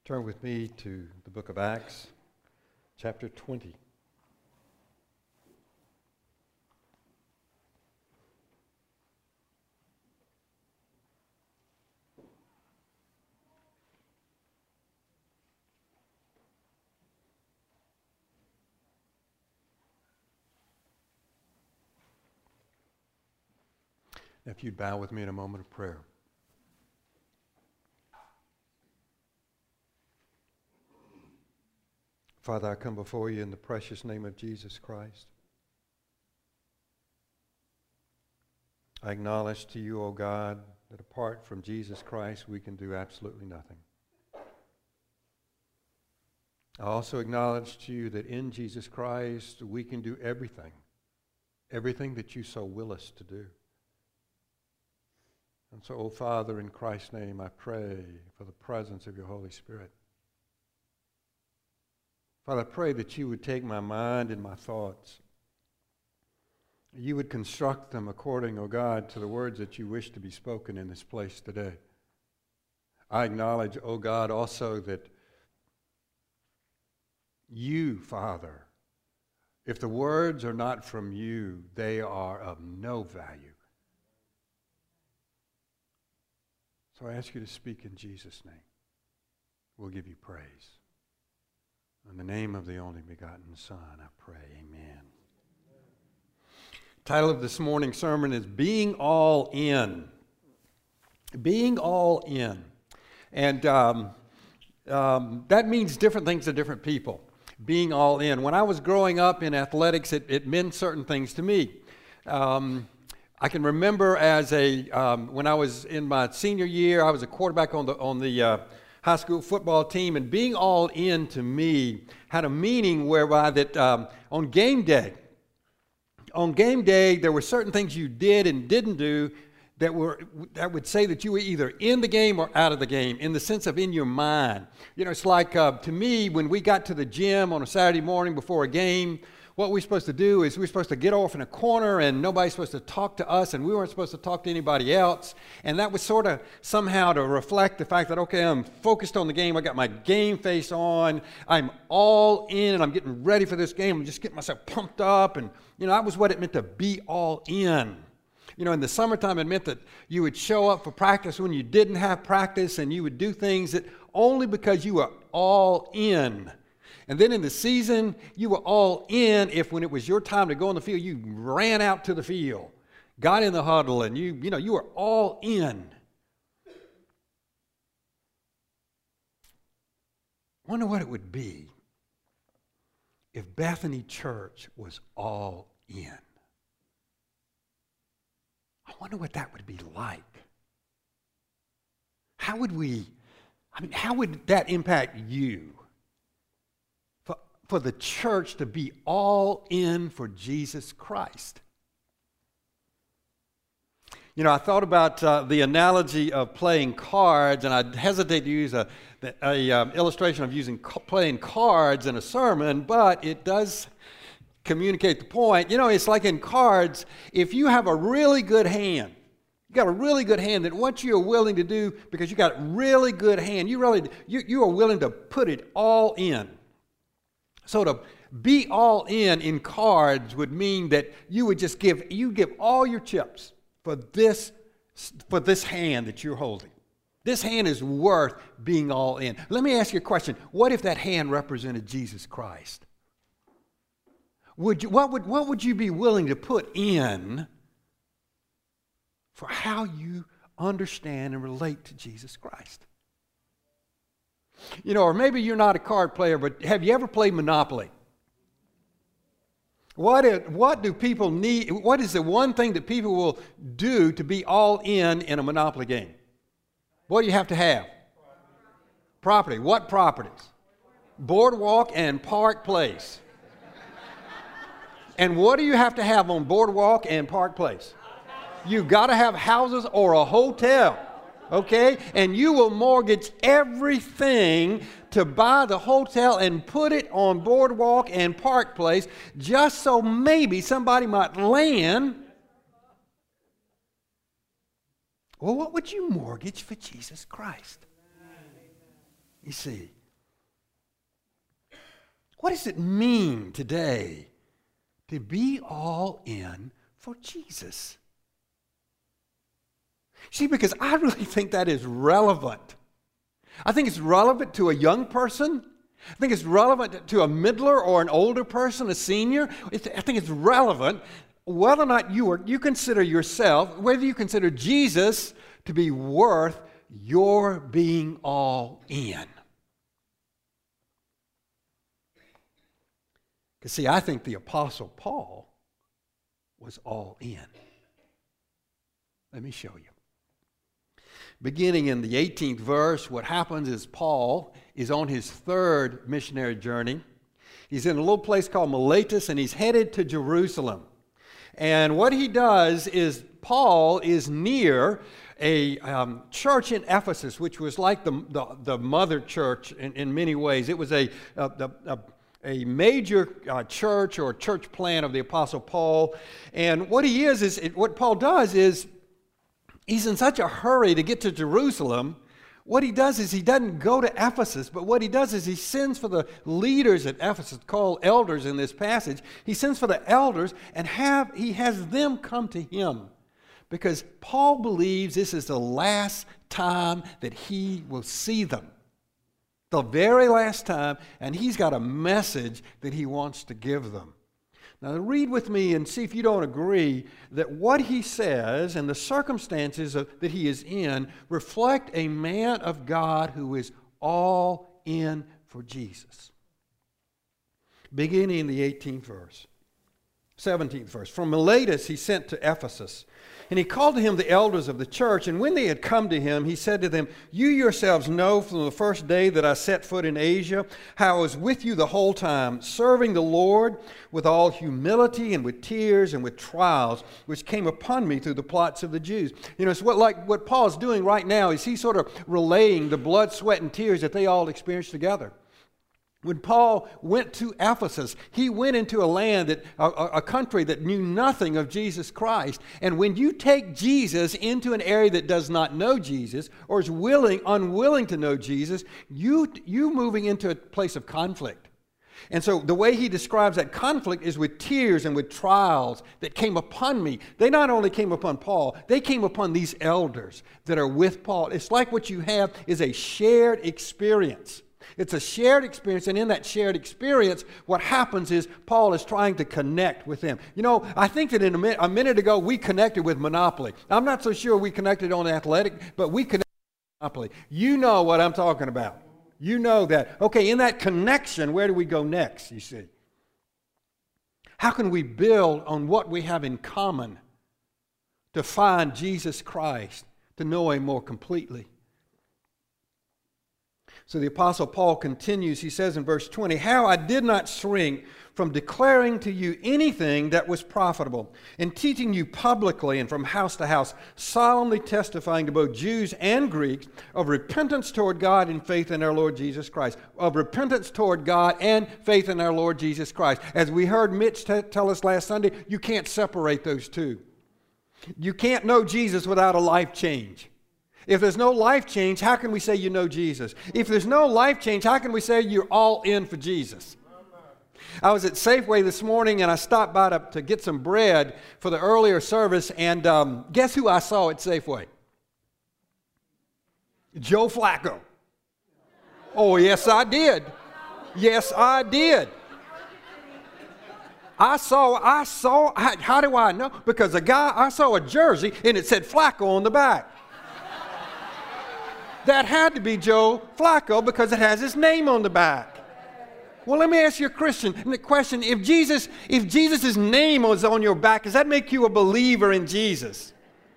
Turn with me to the book of Acts, chapter 20. If you'd bow with me in a moment of prayer. Father, I come before you in the precious name of Jesus Christ. I acknowledge to you, O God, that apart from Jesus Christ, we can do absolutely nothing. I also acknowledge to you that in Jesus Christ, we can do everything that you so will us to do. And so, O Father, in Christ's name, I pray for the presence of your Holy Spirit. Father, I pray that you would take my mind and my thoughts. You would construct them according, O God, to the words that you wish to be spoken in this place today. I acknowledge, O God, also that you, Father, if the words are not from you, they are of no value. So I ask you to speak in Jesus' name. We'll give you praise. In the name of the only begotten Son, I pray, amen. Title of this morning's sermon is Being All In. Being all in. And that means different things to different people. Being all in. When I was growing up in athletics, it meant certain things to me. I can remember when I was in my senior year, I was a quarterback on the high school football team, and being all in to me had a meaning whereby that on game day there were certain things you did and didn't do that would say that you were either in the game or out of the game, in the sense of in your mind. You know, it's like to me, when we got to the gym on a Saturday morning before a game, what we're supposed to do is we're supposed to get off in a corner and nobody's supposed to talk to us and we weren't supposed to talk to anybody else. And that was sort of somehow to reflect the fact that, okay, I'm focused on the game. I got my game face on. I'm all in and I'm getting ready for this game. I'm just getting myself pumped up. And, you know, that was what it meant to be all in. You know, in the summertime, it meant that you would show up for practice when you didn't have practice and you would do things that only because you were all in. And then in the season, you were all in if when it was your time to go on the field, you ran out to the field, got in the huddle, and you were all in. I wonder what it would be if Bethany Church was all in. I wonder what that would be like. How would that impact you? For the church to be all in for Jesus Christ. You know, I thought about the analogy of playing cards, and I hesitate to use a illustration of playing cards in a sermon, but it does communicate the point. You know, it's like in cards, if you have a really good hand, you got a really good hand, that what you're willing to do, because you got a really good hand, you are willing to put it all in. So to be all in cards would mean that you would just give all your chips for this hand that you're holding. This hand is worth being all in. Let me ask you a question. What if that hand represented Jesus Christ? What would you be willing to put in for how you understand and relate to Jesus Christ? You know, or maybe you're not a card player, but have you ever played Monopoly? What do people need? What is the one thing that people will do to be all in a Monopoly game? What do you have to have? Property. What properties? Boardwalk and Park Place. And what do you have to have on Boardwalk and Park Place? You've got to have houses or a hotel. Okay? And you will mortgage everything to buy the hotel and put it on Boardwalk and Park Place just so maybe somebody might land. Well, what would you mortgage for Jesus Christ? You see, what does it mean today to be all in for Jesus? See, because I really think that is relevant. I think it's relevant to a young person. I think it's relevant to a middler or an older person, a senior. I think it's relevant whether or not you consider yourself, whether you consider Jesus to be worth your being all in. Because, see, I think the Apostle Paul was all in. Let me show you. Beginning in the 18th verse, what happens is Paul is on his third missionary journey. He's in a little place called Miletus, and he's headed to Jerusalem. And what he does is Paul is near a church in Ephesus, which was like the mother church in many ways. It was a major church or church plant of the Apostle Paul. And what he is what Paul does is he's in such a hurry to get to Jerusalem. What he does is he doesn't go to Ephesus, but what he does is he sends for the leaders at Ephesus, called elders in this passage. He sends for the elders and he has them come to him, because Paul believes this is the last time that he will see them. The very last time, and he's got a message that he wants to give them. Now read with me and see if you don't agree that what he says and the circumstances that he is in reflect a man of God who is all in for Jesus. Beginning in the 18th verse, 17th verse. From Miletus he sent to Ephesus, and he called to him the elders of the church, and when they had come to him, he said to them, "You yourselves know from the first day that I set foot in Asia, how I was with you the whole time, serving the Lord with all humility and with tears and with trials, which came upon me through the plots of the Jews." You know, it's what Paul's doing right now is he's sort of relaying the blood, sweat, and tears that they all experienced together. When Paul went to Ephesus, he went into a land, a country that knew nothing of Jesus Christ. And when you take Jesus into an area that does not know Jesus or is unwilling to know Jesus, you moving into a place of conflict. And so the way he describes that conflict is with tears and with trials that came upon me. They not only came upon Paul, they came upon these elders that are with Paul. It's like what you have is a shared experience. It's a shared experience, and in that shared experience, what happens is Paul is trying to connect with them. You know, I think that a minute ago we connected with Monopoly. I'm not so sure we connected on Athletic, but we connected with Monopoly. You know what I'm talking about. You know that. Okay, in that connection, where do we go next, you see? How can we build on what we have in common to find Jesus Christ, to know Him more completely? So the Apostle Paul continues, he says in verse 20, "How I did not shrink from declaring to you anything that was profitable, and teaching you publicly and from house to house, solemnly testifying to both Jews and Greeks of repentance toward God and faith in our Lord Jesus Christ." Of repentance toward God and faith in our Lord Jesus Christ. As we heard Mitch tell us last Sunday, you can't separate those two. You can't know Jesus without a life change. If there's no life change, how can we say you know Jesus? If there's no life change, how can we say you're all in for Jesus? I was at Safeway this morning, and I stopped by to get some bread for the earlier service, and guess who I saw at Safeway? Joe Flacco. Oh, yes, I did. Yes, I did. I saw, how do I know? Because I saw a jersey, and it said Flacco on the back. That had to be Joe Flacco because it has his name on the back. Well, let me ask you a question. If Jesus' name was on your back, does that make you a believer in Jesus?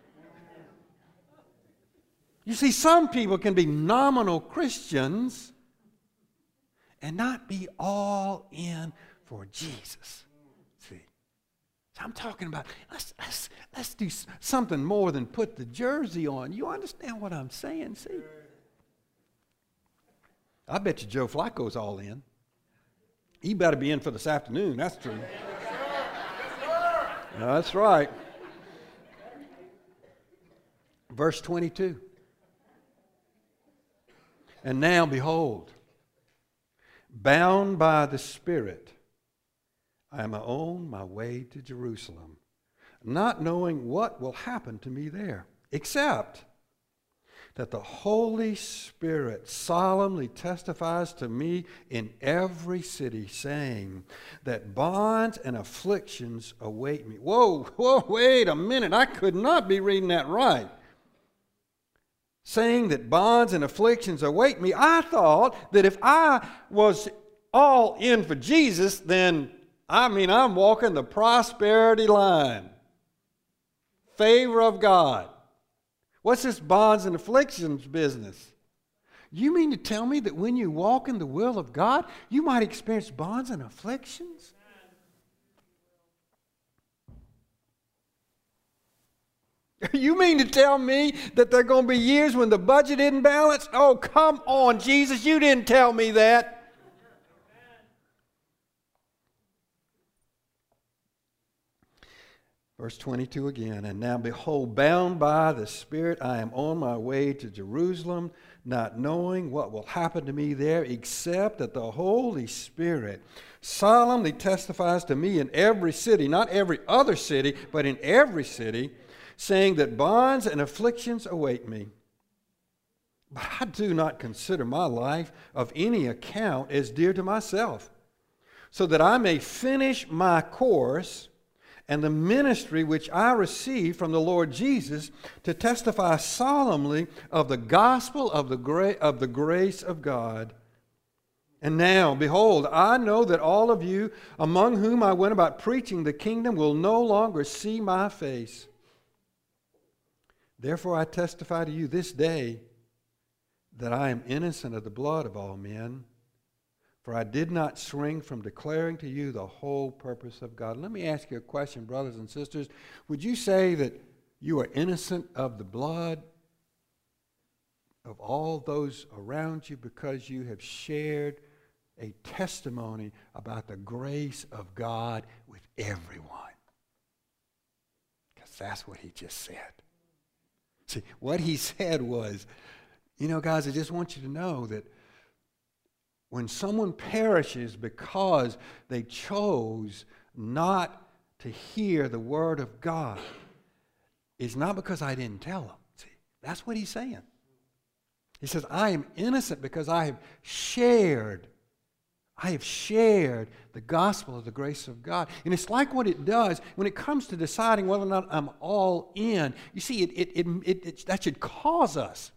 You see, some people can be nominal Christians and not be all in for Jesus. See, so I'm talking about let's do something more than put the jersey on. You understand what I'm saying? See, I bet you Joe Flacco's all in. He better be in for this afternoon. That's true. That's right. Verse 22. And now, behold, bound by the Spirit, I am on my way to Jerusalem, not knowing what will happen to me there, except that the Holy Spirit solemnly testifies to me in every city, saying that bonds and afflictions await me. Whoa, wait a minute. I could not be reading that right. Saying that bonds and afflictions await me. I thought that if I was all in for Jesus, then, I'm walking the prosperity line. Favor of God. What's this bonds and afflictions business? You mean to tell me that when you walk in the will of God, you might experience bonds and afflictions? You mean to tell me that there are going to be years when the budget isn't balanced? Oh, come on, Jesus, you didn't tell me that. Verse 22 again, and now behold, bound by the Spirit, I am on my way to Jerusalem, not knowing what will happen to me there, except that the Holy Spirit solemnly testifies to me in every city, not every other city, but in every city, saying that bonds and afflictions await me. But I do not consider my life of any account as dear to myself, so that I may finish my course and the ministry which I received from the Lord Jesus, to testify solemnly of the gospel of the grace of God. And now, behold, I know that all of you among whom I went about preaching the kingdom will no longer see my face. Therefore I testify to you this day that I am innocent of the blood of all men. For I did not shrink from declaring to you the whole purpose of God. Let me ask you a question, brothers and sisters. Would you say that you are innocent of the blood of all those around you because you have shared a testimony about the grace of God with everyone? Because that's what he just said. See, what he said was, guys, I just want you to know that when someone perishes because they chose not to hear the word of God, it's not because I didn't tell them. See, that's what he's saying. He says, I am innocent because I have shared the gospel of the grace of God. And it's like what it does when it comes to deciding whether or not I'm all in. You see, that should cause us.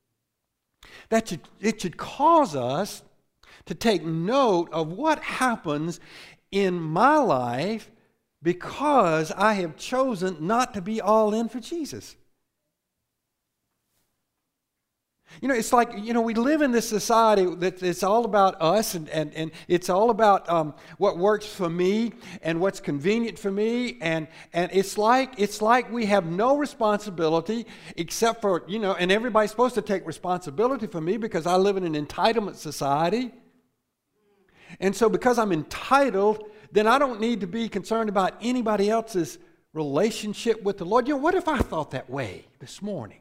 It should cause us to take note of what happens in my life because I have chosen not to be all in for Jesus. It's like, we live in this society that it's all about us and it's all about what works for me and what's convenient for me. And it's like we have no responsibility except for, and everybody's supposed to take responsibility for me because I live in an entitlement society. And so because I'm entitled, then I don't need to be concerned about anybody else's relationship with the Lord. What if I thought that way this morning?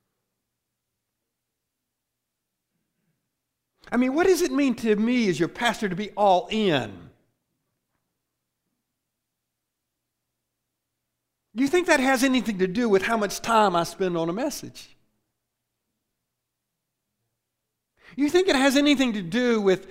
What does it mean to me as your pastor to be all in? Do you think that has anything to do with how much time I spend on a message? You think it has anything to do with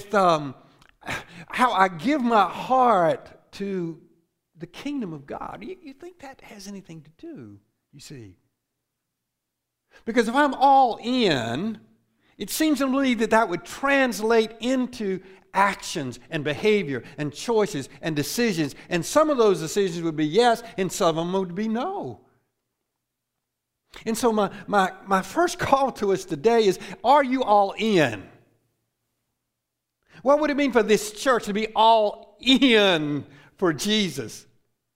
how I give my heart to the kingdom of God? You think that has anything to do, you see? Because if I'm all in, it seems to me that would translate into actions and behavior and choices and decisions. And some of those decisions would be yes, and some of them would be no. And so my first call to us today is, are you all in? What would it mean for this church to be all in for Jesus?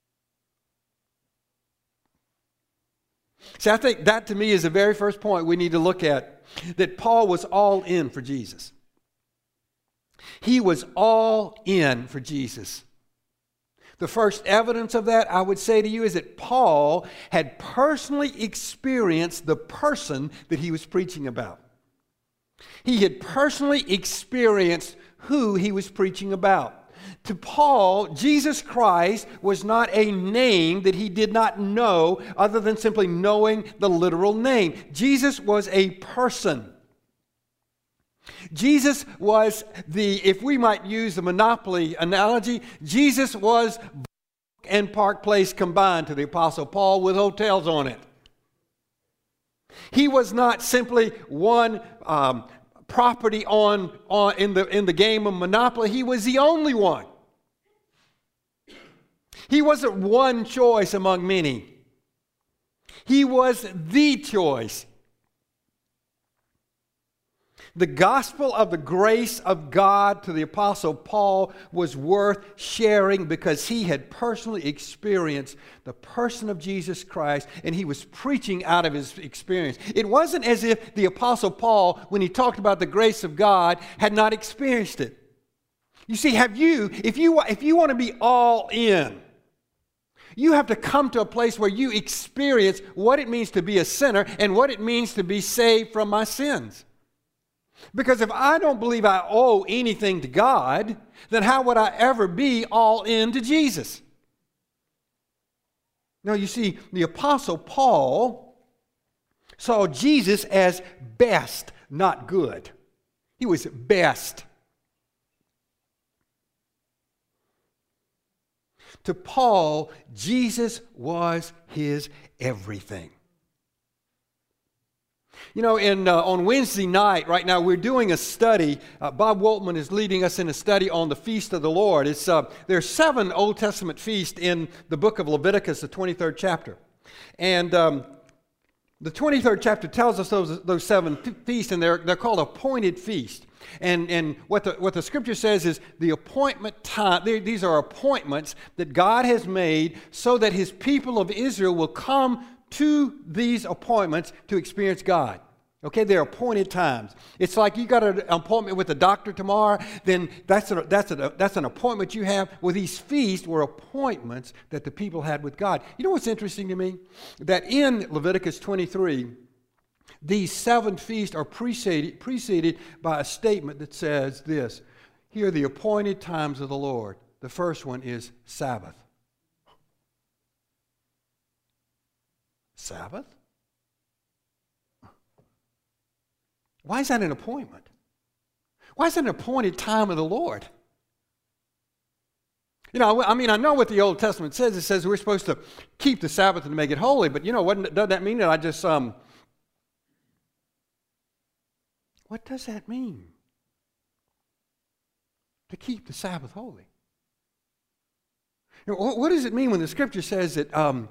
See, I think that to me is the very first point we need to look at, that Paul was all in for Jesus. He was all in for Jesus. The first evidence of that, I would say to you, is that Paul had personally experienced the person that he was preaching about. He had personally experienced who he was preaching about. To Paul, Jesus Christ was not a name that he did not know other than simply knowing the literal name. Jesus was a person. Jesus was if we might use the Monopoly analogy, Jesus was and Park Place combined to the Apostle Paul with hotels on it. He was not simply one property in the game of Monopoly. He was the only one. He wasn't one choice among many. He was the choice. The gospel of the grace of God to the Apostle Paul was worth sharing because he had personally experienced the person of Jesus Christ, and he was preaching out of his experience. It wasn't as if the Apostle Paul, when he talked about the grace of God, had not experienced it. You see, if you want to be all in, you have to come to a place where you experience what it means to be a sinner and what it means to be saved from my sins. Because if I don't believe I owe anything to God, then how would I ever be all in to Jesus? Now, you see, the Apostle Paul saw Jesus as best, not good. He was best. To Paul, Jesus was his everything. You know, on Wednesday night, right now, we're doing a study. Bob Woltman is leading us in a study on the Feast of the Lord. There are 7 Old Testament feasts in the book of Leviticus, the 23rd chapter. And the 23rd chapter tells us those 7 feasts, and they're called appointed feasts. And what the Scripture says is the appointment time. These are appointments that God has made so that His people of Israel will come to these appointments to experience God. Okay, they're appointed times. It's like you got an appointment with a doctor tomorrow, then that's an appointment you have. Well, these feasts were appointments that the people had with God. You know what's interesting to me? That in Leviticus 23, these 7 feasts are preceded by a statement that says this: here are the appointed times of the Lord. The first one is Sabbath. Sabbath? Why is that an appointment? Why is that an appointed time of the Lord? You know, I mean, I know what the Old Testament says. It says we're supposed to keep the Sabbath and make it holy, but you know, doesn't that mean that I just, what does that mean? To keep the Sabbath holy? You know, what does it mean when the Scripture says that,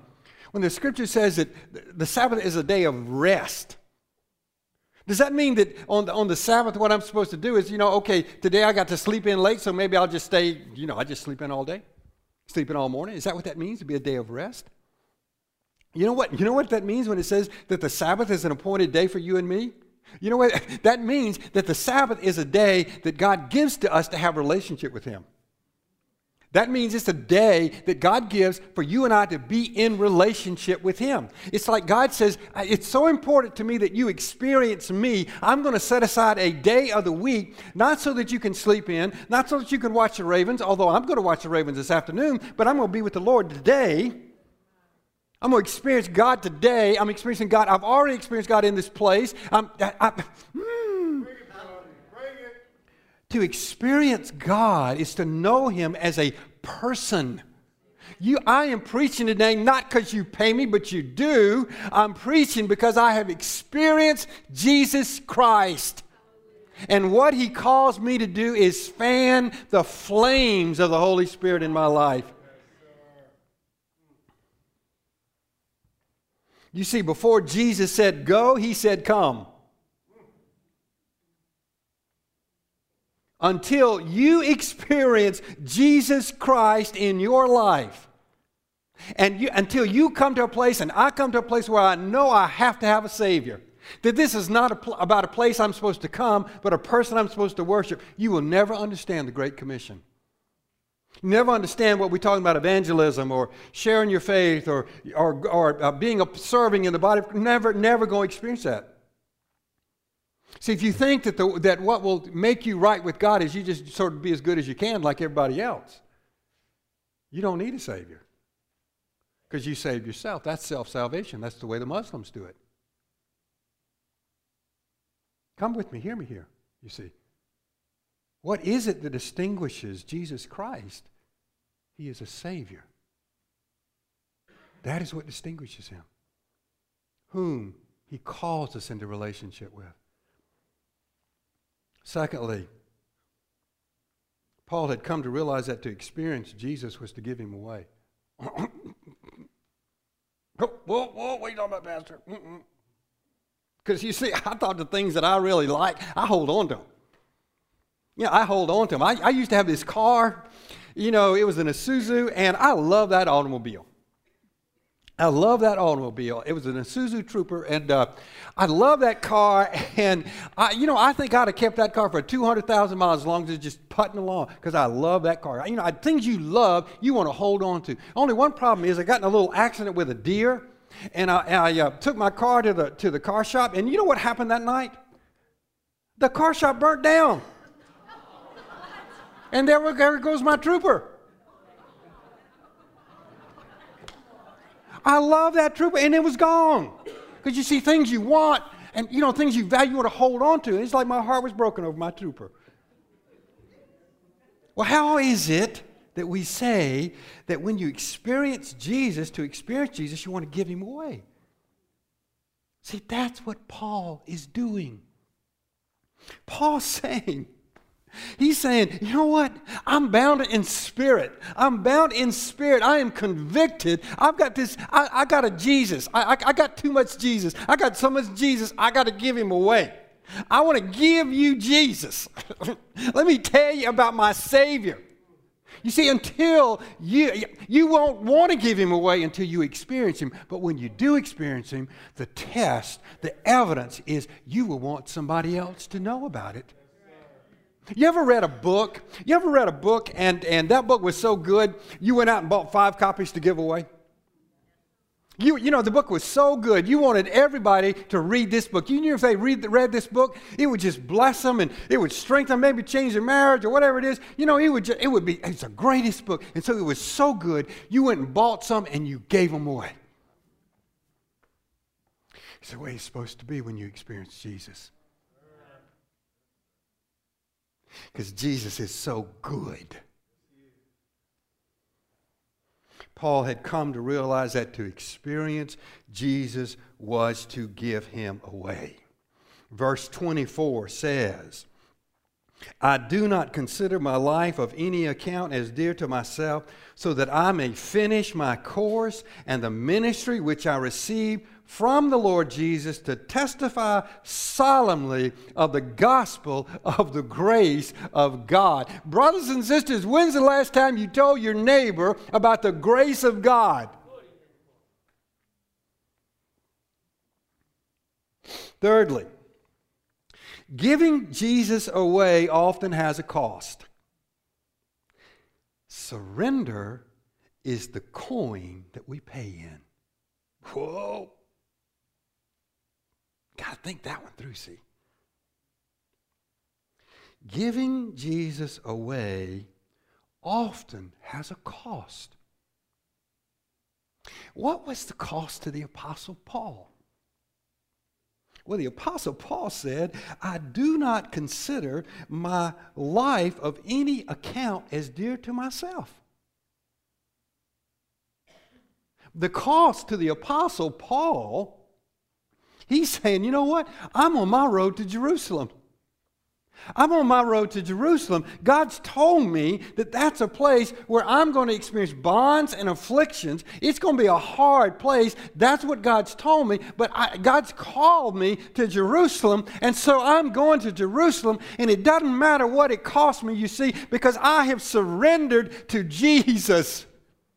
the Sabbath is a day of rest? Does that mean that on the Sabbath what I'm supposed to do is, you know, okay, today I got to sleep in late, so maybe I'll just stay, you know, I just sleep in all day, sleep in all morning? Is that what that means, to be a day of rest? You know what that means when it says that the Sabbath is an appointed day for you and me? You know what? That means that the Sabbath is a day that God gives to us to have a relationship with Him. That means it's a day that God gives for you and I to be in relationship with Him. It's like God says, it's so important to me that you experience me. I'm going to set aside a day of the week, not so that you can sleep in, not so that you can watch the Ravens, although I'm going to watch the Ravens this afternoon, but I'm going to be with the Lord today. I'm going to experience God today. I'm experiencing God. I've already experienced God in this place. To experience God is to know Him as a person. I am preaching today not because you pay me, but you do. I'm preaching because I have experienced Jesus Christ. And what He calls me to do is fan the flames of the Holy Spirit in my life. You see, before Jesus said go, He said come. Until you experience Jesus Christ in your life, and until you come to a place, and I come to a place where I know I have to have a Savior, that this is not about a place I'm supposed to come, but a person I'm supposed to worship, you will never understand the Great Commission. You never understand what we're talking about, evangelism or sharing your faith or being serving in the body. Never going to experience that. See, if you think that what will make you right with God is you just sort of be as good as you can like everybody else, you don't need a Savior because you saved yourself. That's self-salvation. That's the way the Muslims do it. Come with me. Hear me here, you see. What is it that distinguishes Jesus Christ? He is a Savior. That is what distinguishes him, whom he calls us into relationship with. Secondly, Paul had come to realize that to experience Jesus was to give him away. Whoa, what are you talking about, Pastor? Because you see, I thought the things that I really like, I hold on to them. Yeah, I hold on to them. I used to have this car, it was an Isuzu, and I love that automobile. I love that automobile. It was an Isuzu Trooper, and I love that car. And I think I'd have kept that car for 200,000 miles as long as it's just putting along, because I love that car. Things you love, you want to hold on to. Only one problem is I got in a little accident with a deer, and I took my car to the car shop, and you know what happened that night? The car shop burnt down, and there goes my Trooper. I love that Trooper, and it was gone. Because you see, things you want and, things you value, you want to hold on to. And it's like my heart was broken over my Trooper. Well, how is it that we say that when you experience Jesus, you want to give him away? See, that's what Paul is doing. Paul's saying, he's saying, you know what? I'm bound in spirit. I am convicted. I've got this. I got a Jesus. I got too much Jesus. I got so much Jesus, I got to give him away. I want to give you Jesus. Let me tell you about my Savior. You see, until you won't want to give him away until you experience him. But when you do experience him, the evidence is you will want somebody else to know about it. You ever read a book? And that book was so good, you went out and bought 5 copies to give away? The book was so good, you wanted everybody to read this book. You knew if they read this book, it would just bless them and it would strengthen them, maybe change their marriage or whatever it is. It's the greatest book. And so it was so good, you went and bought some and you gave them away. It's the way it's supposed to be when you experience Jesus. Because Jesus is so good. Paul had come to realize that to experience Jesus was to give him away. Verse 24 says, I do not consider my life of any account as dear to myself, so that I may finish my course and the ministry which I received from the Lord Jesus to testify solemnly of the gospel of the grace of God. Brothers and sisters, when's the last time you told your neighbor about the grace of God? Thirdly, giving Jesus away often has a cost. Surrender is the coin that we pay in. Whoa. Got to think that one through, see. Giving Jesus away often has a cost. What was the cost to the Apostle Paul? Well, the Apostle Paul said, I do not consider my life of any account as dear to myself. The cost to the Apostle Paul, he's saying, you know what? I'm on my road to Jerusalem. I'm on my road to Jerusalem. God's told me that that's a place where I'm going to experience bonds and afflictions. It's going to be a hard place. That's what God's told me. But God's called me to Jerusalem, and so I'm going to Jerusalem, and it doesn't matter what it costs me, you see, because I have surrendered to Jesus.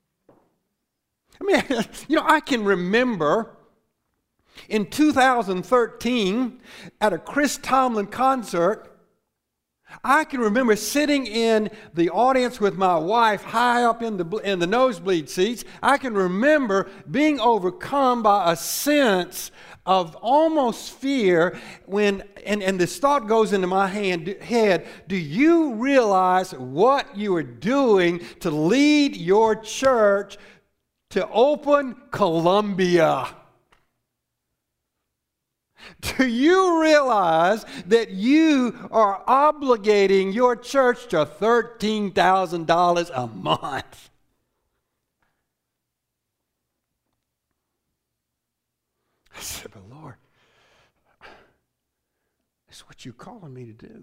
I mean, I can remember in 2013 at a Chris Tomlin concert, I can remember sitting in the audience with my wife high up in the nosebleed seats. I can remember being overcome by a sense of almost fear when, and this thought goes into my head, do you realize what you are doing to lead your church to open Columbia? Do you realize that you are obligating your church to $13,000 a month? I said, but Lord, that's what you're calling me to do.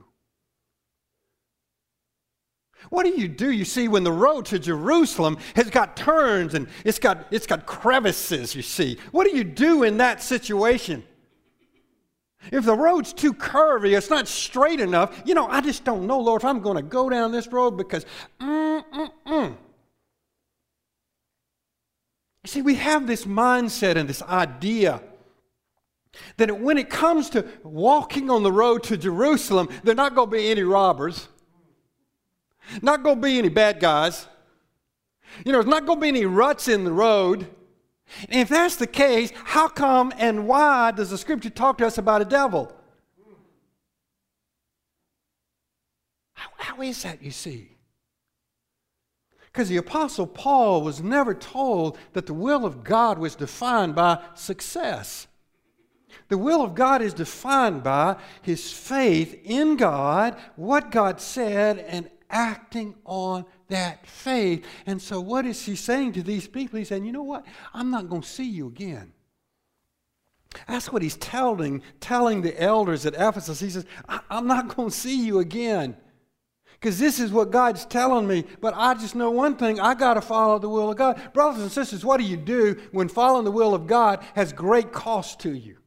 What do? You see, when the road to Jerusalem has got turns and it's got crevices, you see. What do you do in that situation? If the road's too curvy, it's not straight enough, I just don't know, Lord, if I'm going to go down this road because, You see, we have this mindset and this idea that when it comes to walking on the road to Jerusalem, there are not going to be any robbers, not going to be any bad guys, there's not going to be any ruts in the road. And if that's the case, how come and why does the Scripture talk to us about a devil? How is that, you see? Because the Apostle Paul was never told that the will of God was defined by success. The will of God is defined by his faith in God, what God said, and acting on that faith. And so what is he saying to these people? He's saying, you know what? I'm not going to see you again. That's what he's telling the elders at Ephesus. He says, I'm not going to see you again. Because this is what God's telling me. But I just know one thing. I got to follow the will of God. Brothers and sisters, what do you do when following the will of God has great cost to you?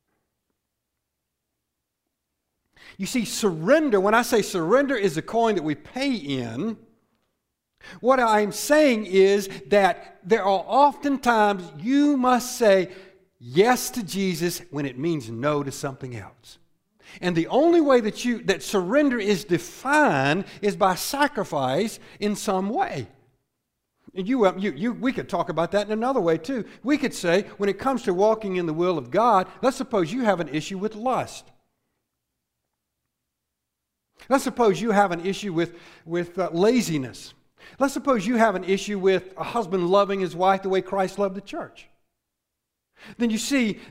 You see, surrender, when I say surrender is a coin that we pay in, what I'm saying is that there are oftentimes you must say yes to Jesus when it means no to something else. And the only way that surrender is defined is by sacrifice in some way. And we could talk about that in another way too. We could say, when it comes to walking in the will of God, let's suppose you have an issue with lust. Let's suppose you have an issue with laziness. Let's suppose you have an issue with a husband loving his wife the way Christ loved the church. Then you see,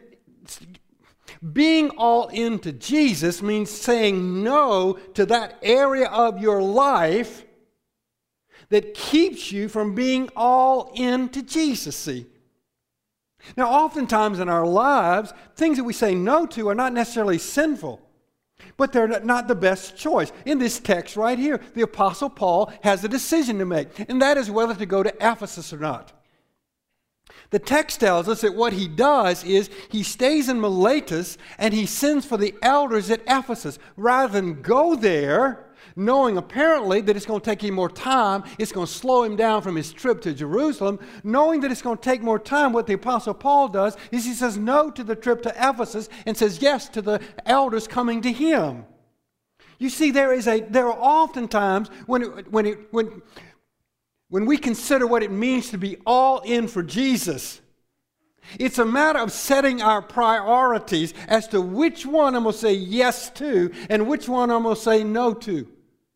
being all into Jesus means saying no to that area of your life that keeps you from being all into Jesus, see. Now, oftentimes in our lives, things that we say no to are not necessarily sinful, but they're not the best choice. In this text right here, the Apostle Paul has a decision to make, and that is whether to go to Ephesus or not. The text tells us that what he does is he stays in Miletus and he sends for the elders at Ephesus. Rather than go there, knowing apparently that it's going to take him more time, it's going to slow him down from his trip to Jerusalem, knowing that it's going to take more time, what the Apostle Paul does is he says no to the trip to Ephesus and says yes to the elders coming to him. You see, there are oftentimes when we consider what it means to be all in for Jesus, it's a matter of setting our priorities as to which one I'm going to say yes to and which one I'm going to say no to.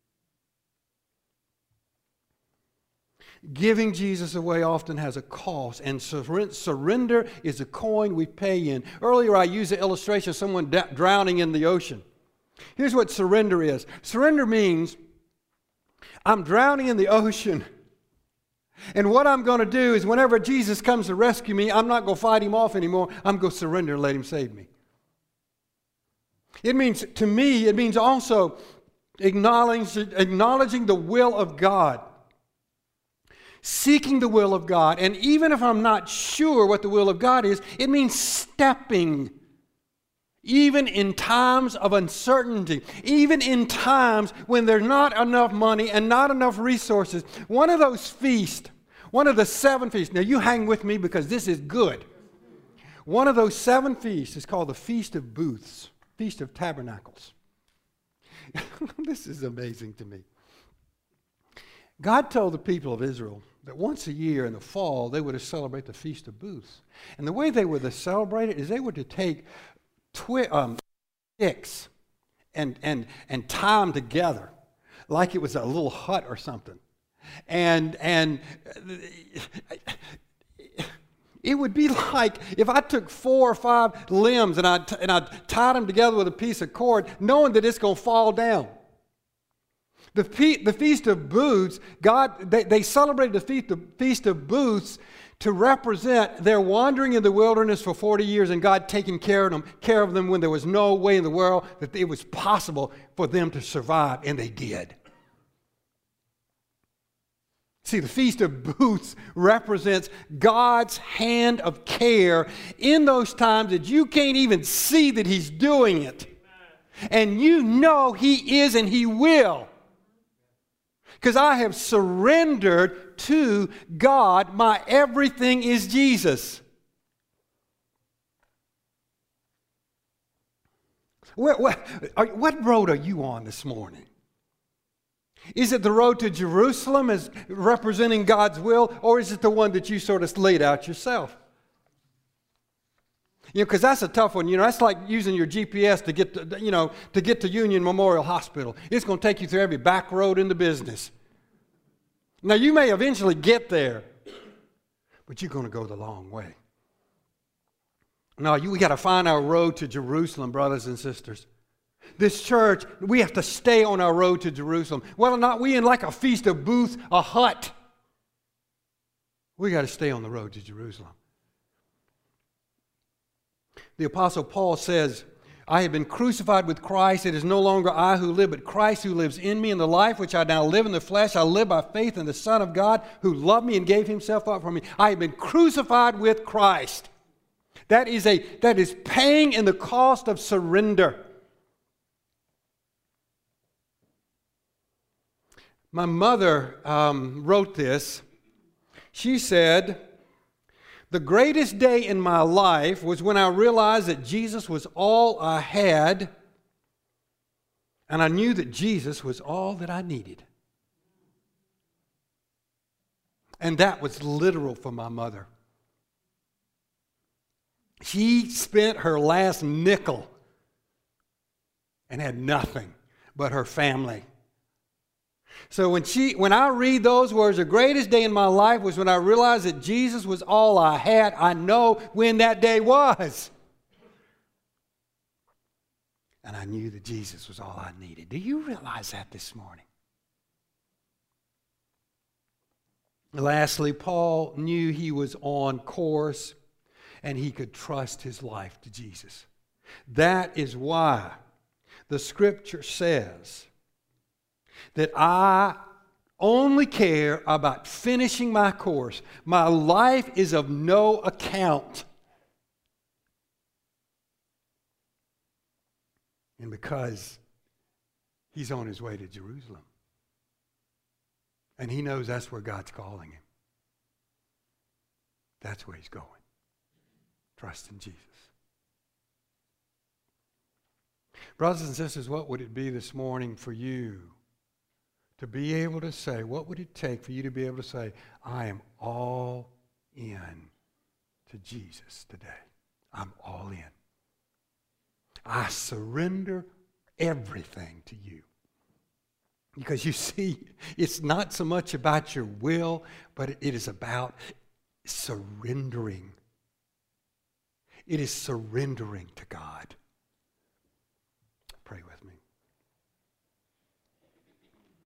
Giving Jesus away often has a cost, and surrender is a coin we pay in. Earlier I used the illustration of someone drowning in the ocean. Here's what surrender is. Surrender means I'm drowning in the ocean, and what I'm going to do is whenever Jesus comes to rescue me, I'm not going to fight him off anymore. I'm going to surrender and let him save me. It means also acknowledging the will of God. Seeking the will of God. And even if I'm not sure what the will of God is, it means stepping. Even in times of uncertainty, even in times when there's not enough money and not enough resources. One of those feasts, one of the 7 feasts, now you hang with me because this is good. One of those 7 feasts is called the Feast of Booths, Feast of Tabernacles. This is amazing to me. God told the people of Israel that once a year in the fall, they were to celebrate the Feast of Booths. And the way they were to celebrate it is they were to take sticks and tie them together like it was a little hut or something. And it would be like if I took 4 or 5 limbs and I tied them together with a piece of cord, knowing that it's going to fall down. The Feast of Booths, they celebrated the Feast of Booths to represent their wandering in the wilderness for 40 years and God taking care of them when there was no way in the world that it was possible for them to survive, and they did. See, the Feast of Booths represents God's hand of care in those times that you can't even see that He's doing it. And you know He is and He will. Because I have surrendered to God. My everything is Jesus. What road are you on this morning? Is it the road to Jerusalem as representing God's will, or is it the one that you sort of laid out yourself? Because that's a tough one. That's like using your GPS to get to Union Memorial Hospital. It's going to take you through every back road in the business. Now, you may eventually get there, but you're going to go the long way. No, we got to find our road to Jerusalem, brothers and sisters. This church, we have to stay on our road to Jerusalem. Whether or not we in like a Feast of Booths, a hut, we got to stay on the road to Jerusalem. The Apostle Paul says, I have been crucified with Christ. It is no longer I who live, but Christ who lives in me. In the life which I now live in the flesh, I live by faith in the Son of God who loved me and gave Himself up for me. I have been crucified with Christ. That is paying in the cost of surrender. My mother wrote this. She said, the greatest day in my life was when I realized that Jesus was all I had, and I knew that Jesus was all that I needed. And that was literal for my mother. She spent her last nickel and had nothing but her family. So when I read those words, the greatest day in my life was when I realized that Jesus was all I had. I know when that day was. And I knew that Jesus was all I needed. Do you realize that this morning? Lastly, Paul knew he was on course and he could trust his life to Jesus. That is why the Scripture says that I only care about finishing my course. My life is of no account. And because he's on his way to Jerusalem. And he knows that's where God's calling him. That's where he's going. Trust in Jesus. Brothers and sisters, what would it be this morning for you to be able to say, what would it take for you to be able to say, I am all in to Jesus today. I'm all in. I surrender everything to you. Because you see, it's not so much about your will, but it is about surrendering. It is surrendering to God. Pray with me.